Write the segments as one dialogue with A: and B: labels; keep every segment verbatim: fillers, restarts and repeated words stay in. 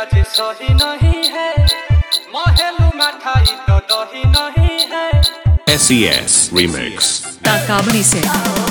A: आज सही नहीं है, महलू मठाई तो दही नहीं है।
B: S E S Remix
C: ताकाबनी से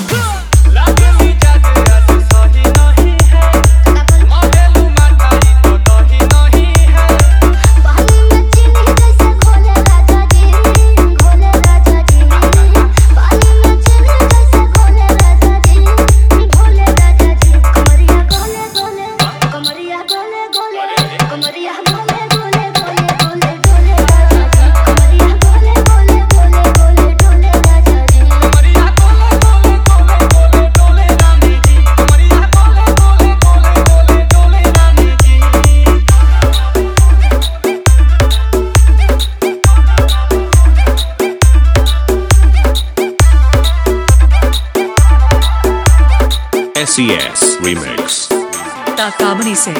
B: S E S Remix
C: ताकाबनी से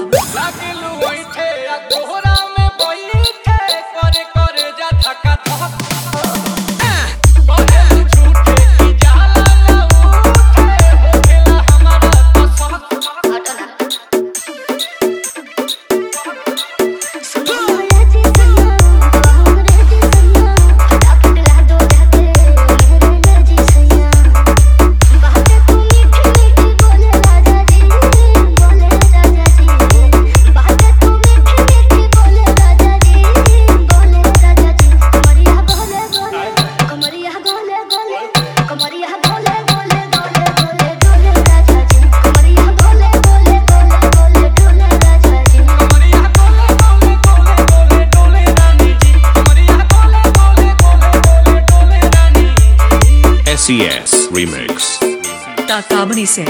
B: S E S Remix
C: ताकाबनी से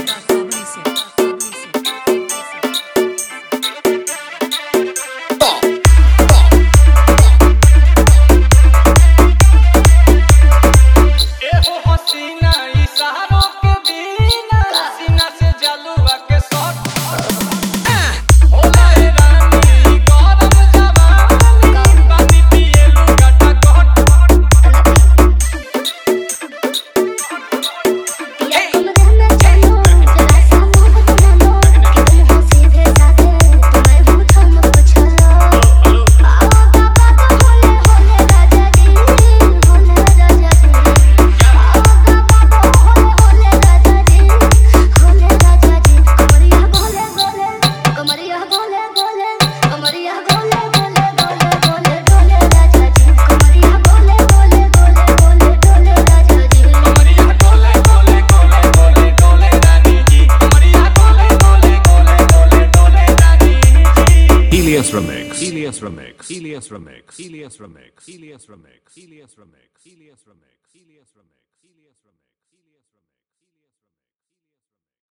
B: Elias Remix Elias Remix Elias Remix Elias Remix Elias Remix Elias Remix Elias Remix Elias Remix Elias Remix